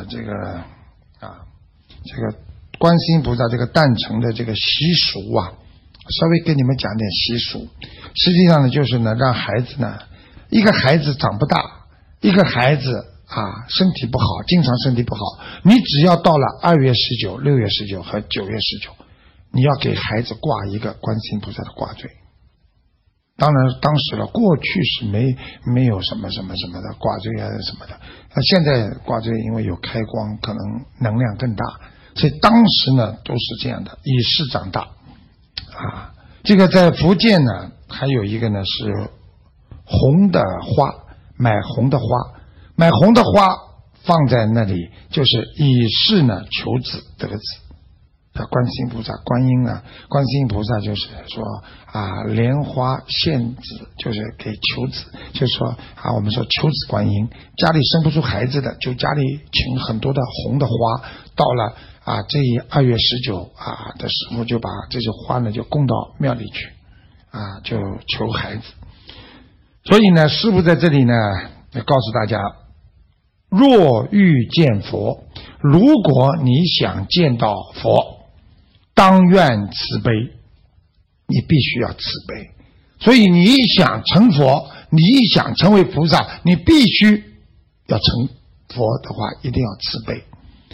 观世音菩萨这个诞辰的这个习俗啊，稍微跟你们讲点习俗。实际上呢，就是呢，让孩子呢，一个孩子长不大，一个孩子身体不好，经常身体不好，你只要到了2月19、6月19和9月19，你要给孩子挂一个观世音菩萨的挂坠。当然当时了，过去是没有什么什么什么的挂坠啊什么的，现在挂坠因为有开光，可能能量更大，所以当时呢都是这样的，以示长大这个在福建呢，还有一个呢是红的花，买红的花放在那里，就是以示呢求子得子。观世音菩萨，观世音菩萨就是说莲花献子，就是给求子，就是说我们说求子观音，家里生不出孩子的，就家里请很多的红的花，到了这2月19的时候，就把这些花呢就供到庙里去就求孩子。所以呢，师父在这里呢要告诉大家，若欲见佛，如果你想见到佛，当愿慈悲，你必须要慈悲。所以你想成佛，你想成为菩萨，你必须要成佛的话，一定要慈悲。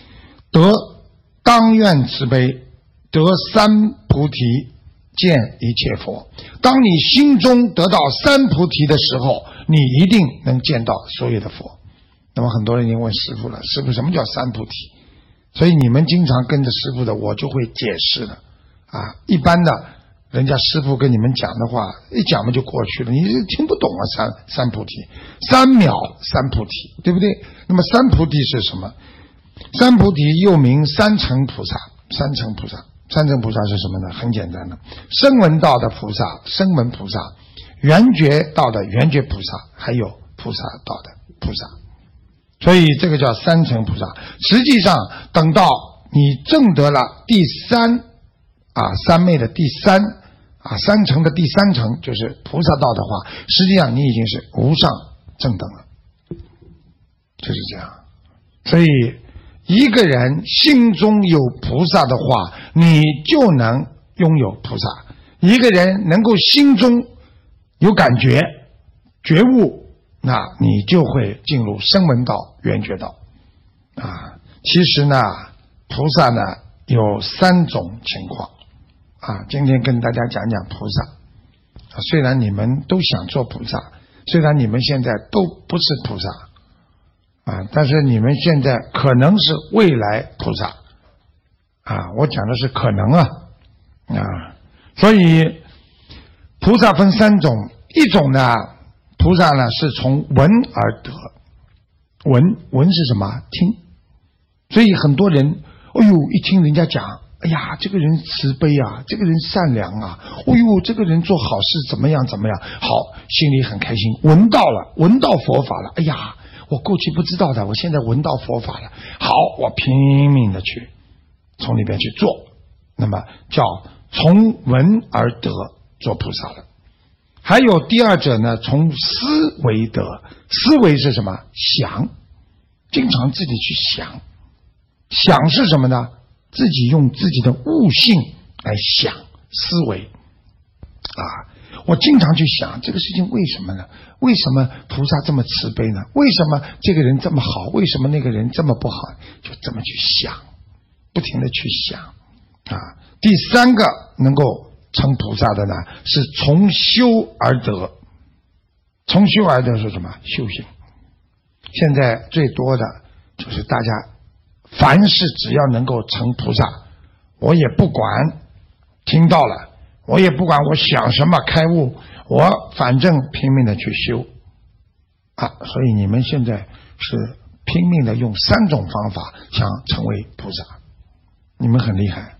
当愿慈悲，得三菩提，见一切佛。当你心中得到三菩提的时候，你一定能见到所有的佛。那么很多人已经问师父了，师父什么叫三菩提？所以你们经常跟着师父的，我就会解释了一般的人家师父跟你们讲的话，一讲嘛就过去了，你听不懂三菩提，3秒三菩提，对不对？那么三菩提是什么？三菩提又名三乘菩萨。三乘菩萨是什么呢？很简单的，声闻道的菩萨，声闻菩萨；缘觉道的缘觉菩萨，还有菩萨道的菩萨。所以这个叫三乘菩萨。实际上等到你证得了第三三昧的第三三乘的第三乘，就是菩萨道的话，实际上你已经是无上正等了，就是这样。所以一个人心中有菩萨的话，你就能拥有菩萨。一个人能够心中有感觉觉悟，那你就会进入声闻道、缘觉道其实呢，菩萨呢有3种情况今天跟大家讲讲菩萨虽然你们都想做菩萨，虽然你们现在都不是菩萨但是你们现在可能是未来菩萨我讲的是可能所以菩萨分3种，一种呢，菩萨呢是从闻而得。闻是什么？听。所以很多人一听人家讲，哎呀，这个人慈悲这个人善良这个人做好事怎么样，好，心里很开心，闻到佛法了，哎呀，我过去不知道的，我现在闻到佛法了，好，我拼命的去从里边去做，那么叫从闻而得，做菩萨了。还有第二者呢，从思维得。思维是什么？想，经常自己去想。想是什么呢？自己用自己的悟性来想思维我经常去想这个事情为什么呢？为什么菩萨这么慈悲呢？为什么这个人这么好？为什么那个人这么不好？就这么去想，不停的去想第3个能够成菩萨的呢，是从修而得。从修而得是什么？修行。现在最多的就是大家凡事只要能够成菩萨，我也不管听到了，我也不管我想什么开悟，我反正拼命的去修所以你们现在是拼命的用3种方法想成为菩萨，你们很厉害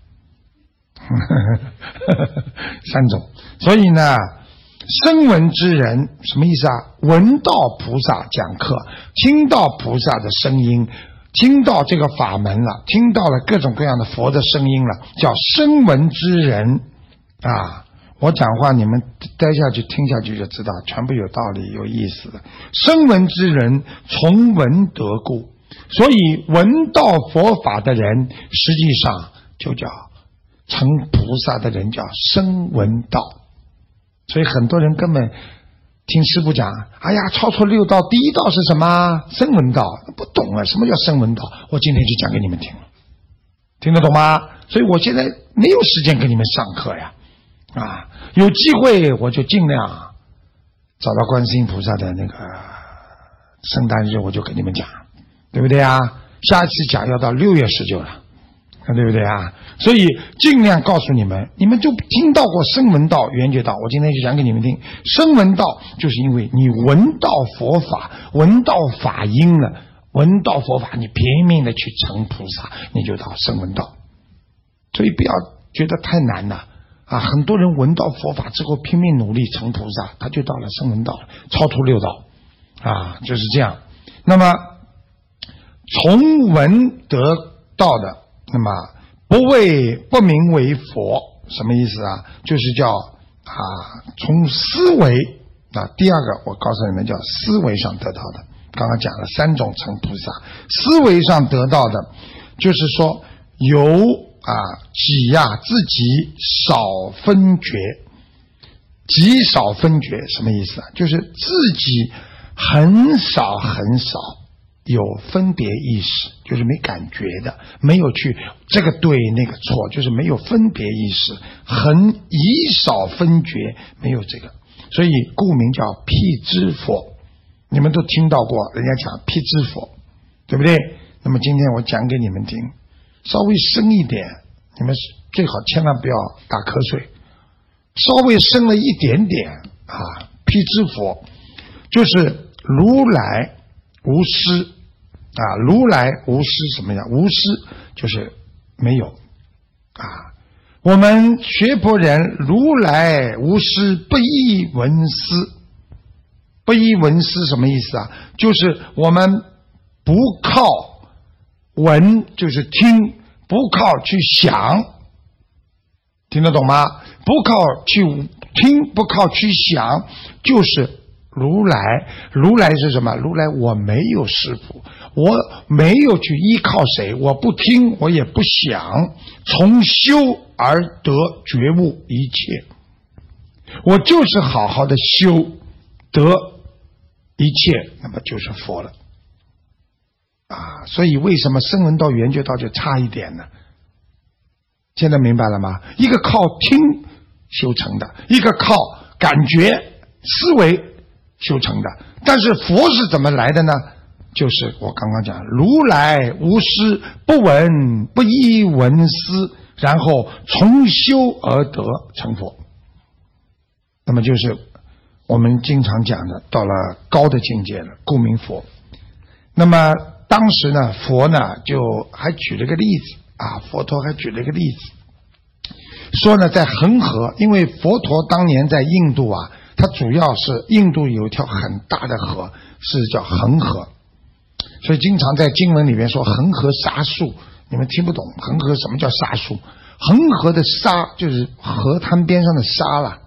3种。所以呢，声闻之人什么意思闻到菩萨讲课，听到菩萨的声音，听到这个法门了，听到了各种各样的佛的声音了，叫声闻之人我讲话你们待下去听下去就知道，全部有道理有意思的。声闻之人从闻得故， 所以闻道佛法的人，实际上就叫成菩萨的人，叫声闻道。所以很多人根本听师父讲，哎呀，超出六道，第一道是什么？声闻道，不懂啊，什么叫声闻道？我今天就讲给你们听了，听得懂吗？所以我现在没有时间给你们上课呀，有机会我就尽量找到观世音菩萨的那个圣诞日，我就给你们讲，对不对啊？下一次讲要到6月19了，对不对啊？所以尽量告诉你们，你们就听到过声闻道、缘觉道，我今天就讲给你们听。声闻道就是因为你闻到佛法，闻到法音了，闻到佛法，你拼命的去成菩萨，你就到声闻道。所以不要觉得太难了很多人闻到佛法之后拼命努力成菩萨，他就到了声闻道了，超出六道就是这样。那么从闻得到的，那么不名为佛，什么意思啊？就是叫从思维第二个我告诉你们叫思维上得到的。刚刚讲了3种成菩萨，思维上得到的就是说由自己少分觉，极少分觉什么意思啊？就是自己很少有分别意识，就是没感觉的，没有去这个对那个错，就是没有分别意识，很以少分觉，没有这个，所以故名叫辟支佛。你们都听到过人家讲辟支佛，对不对？那么今天我讲给你们听，稍微深一点，你们最好千万不要打瞌睡，稍微深了一点点辟支佛就是如来无师如来无师什么呀？无师就是没有我们学佛人如来无师，不依闻思。不依闻思什么意思啊？就是我们不靠闻，就是听，不靠去想，听得懂吗？不靠去听，不靠去想，就是如来。如来是什么？如来我没有师父，我没有去依靠谁，我不听，我也不想，从修而得觉悟一切，我就是好好的修得一切，那么就是佛了所以为什么声闻道、缘觉道就差一点呢？现在明白了吗？一个靠听修成的，一个靠感觉思维修成的。但是佛是怎么来的呢？就是我刚刚讲，如来无师，不闻不依闻思，然后从修而得成佛。那么就是我们经常讲的，到了高的境界了，故名佛。那么当时呢，佛呢就还举了个例子佛陀还举了个例子，说呢在恒河，因为佛陀当年在印度它主要是印度有一条很大的河是叫恒河，所以经常在经文里面说恒河沙数，你们听不懂恒河什么叫沙数？恒河的沙就是河滩边上的沙了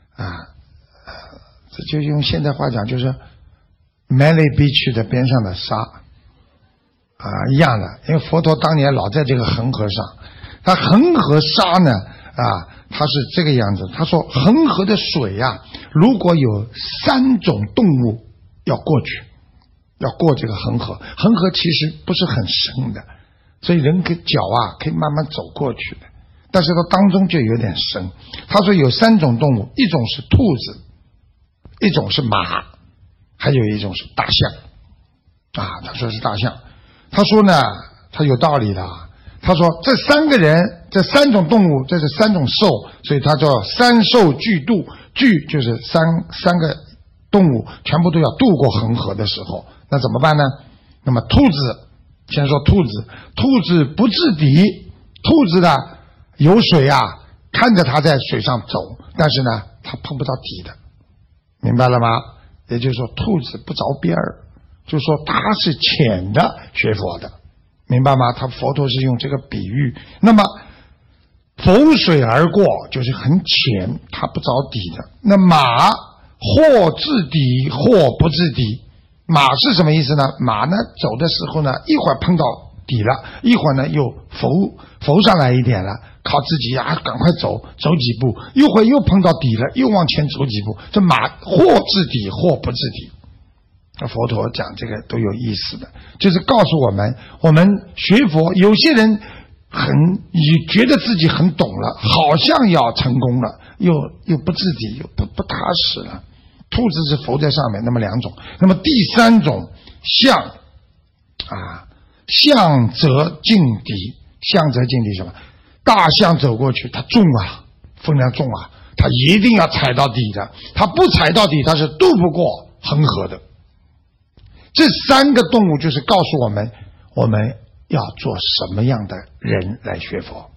这就用现代话讲就是 Malay Beach 的边上的沙一样的。因为佛陀当年老在这个恒河上，他恒河沙呢它是这个样子。他说恒河的水如果有3种动物要过去，要过这个恒河，恒河其实不是很深的，所以人脚可以慢慢走过去的，但是它当中就有点深。他说有3种动物，一种是兔子，一种是马，还有一种是大象他说是大象。他说呢他有道理的他说这3个人，这3种动物，这是3种兽，所以他叫三兽俱渡。俱就是三个动物全部都要渡过恒河的时候，那怎么办呢？那么兔子，先说兔子不至底，兔子呢有水看着它在水上走，但是呢它碰不到底的，明白了吗？也就是说兔子不着边儿，就是说它是浅的学佛的，明白吗？他佛陀是用这个比喻。那么浮水而过就是很浅，它不着底的。那马或至底或不至底， 马是什么意思呢？马呢走的时候呢，一会儿碰到底了，一会儿呢又浮上来一点了，靠自己赶快走几步，一会儿又碰到底了，又往前走几步。这马或至底或不至底。佛陀讲这个都有意思的，就是告诉我们学佛，有些人觉得自己很懂了，好像要成功了，又不至底，又不踏实了。兔子是浮在上面，那么两种。那么第三种象象则劲敌。象则劲敌什么？大象走过去，它重啊，分量重啊，它一定要踩到底的，它不踩到底，它是渡不过恒河的。这三个动物就是告诉我们要做什么样的人来学佛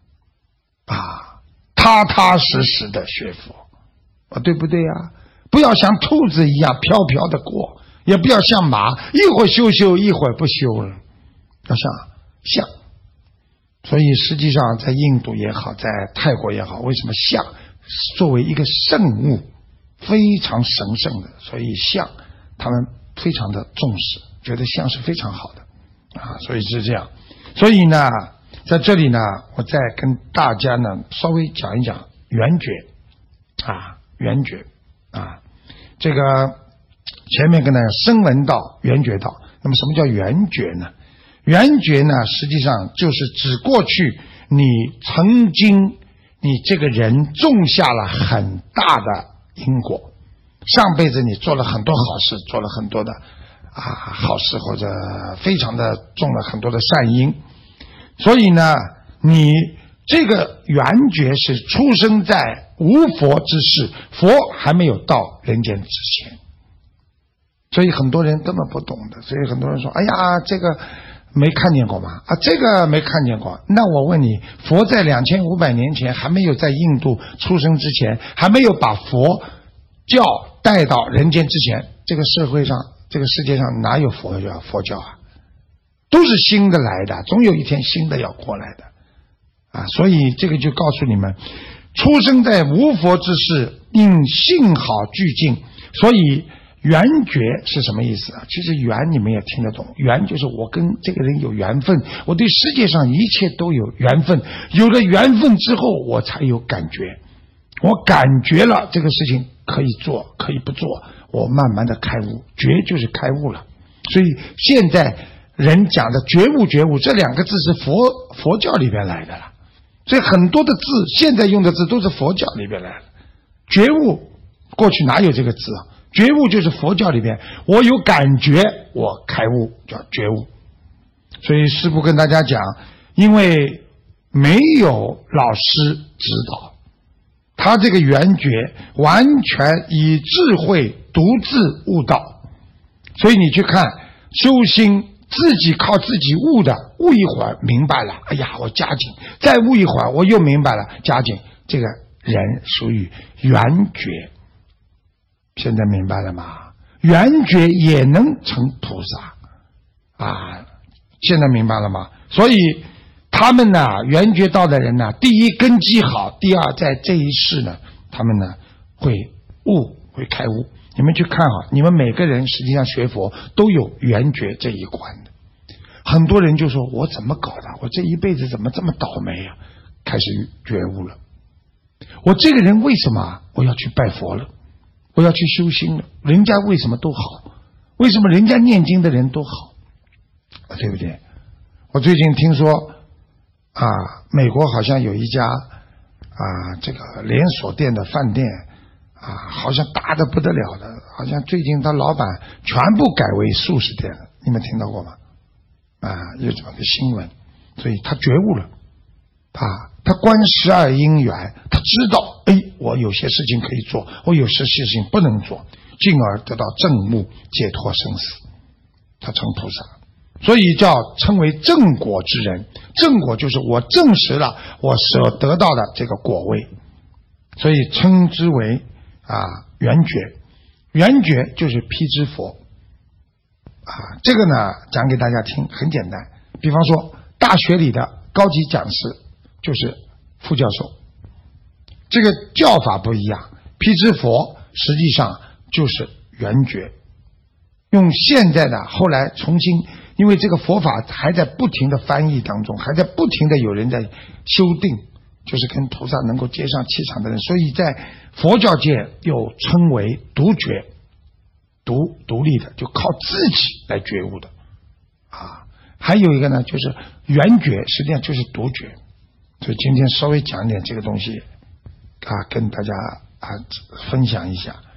踏踏实实的学佛对不对啊？不要像兔子一样飘飘的过，也不要像马一会儿修一会儿不修了，要像象。所以实际上在印度也好，在泰国也好，为什么象作为一个圣物非常神圣的，所以象他们非常的重视，觉得象是非常好的所以是这样。所以呢在这里呢，我再跟大家呢稍微讲一讲圆觉圆觉这个前面跟大家声闻道、圆觉道。那么什么叫圆觉呢？圆觉呢实际上就是指过去你曾经你这个人种下了很大的因果，上辈子你做了很多好事，做了很多的好事，或者非常的种了很多的善因，所以呢你这个圆觉是出生在无佛之世，佛还没有到人间之前，所以很多人根本不懂的。所以很多人说哎呀这个没看见过吗？这个没看见过。那我问你，佛在2500年前还没有在印度出生之前，还没有把佛教带到人间之前，这个社会上这个世界上哪有佛教都是新的来的，总有一天新的要过来的所以这个就告诉你们，出生在无佛之世，因幸好具尽。所以圆觉是什么意思其实缘你们也听得懂，缘就是我跟这个人有缘分，我对世界上一切都有缘分，有了缘分之后我才有感觉，我感觉了这个事情可以做可以不做，我慢慢的开悟，觉就是开悟了。所以现在人讲的觉悟这两个字是佛教里边来的了，所以很多的字现在用的字都是佛教里边来的。觉悟过去哪有这个字觉悟就是佛教里边，我有感觉我开悟叫觉悟。所以师父跟大家讲，因为没有老师指导，他这个圆觉完全以智慧独自悟道。所以你去看修心，自己靠自己悟的，悟一会儿明白了，哎呀我加紧，再悟一会儿我又明白了，加紧，这个人属于圆觉。现在明白了吗？圆觉也能成菩萨现在明白了吗？所以他们呢圆觉道的人呢，第一根基好，第二在这一世呢他们呢会开悟。你们去看你们每个人实际上学佛都有圆觉这一关的。很多人就说我怎么搞的，我这一辈子怎么这么倒霉开始觉悟了，我这个人为什么我要去拜佛了，我要去修心了，人家为什么都好，为什么人家念经的人都好对不对？我最近听说美国好像有一家这个连锁店的饭店好像大的不得了的，好像最近他老板全部改为素食店了，你们听到过吗？有这么个新闻。所以他觉悟了他观12因缘，他知道我有些事情可以做，我有些事情不能做，进而得到证悟，解脱生死，他成菩萨。所以叫称为正果之人。正果就是我证实了我所得到的这个果位，所以称之为圆觉。圆觉就是辟支佛这个呢讲给大家听很简单。比方说大学里的高级讲师就是副教授，这个叫法不一样。辟支佛实际上就是圆觉用现在的后来重新，因为这个佛法还在不停的翻译当中，还在不停的有人在修订，就是跟菩萨能够接上气场的人，所以在佛教界又称为独觉，独立的，就靠自己来觉悟的啊。还有一个呢，就是圆觉，实际上就是独觉。所以今天稍微讲一点这个东西啊，跟大家分享一下。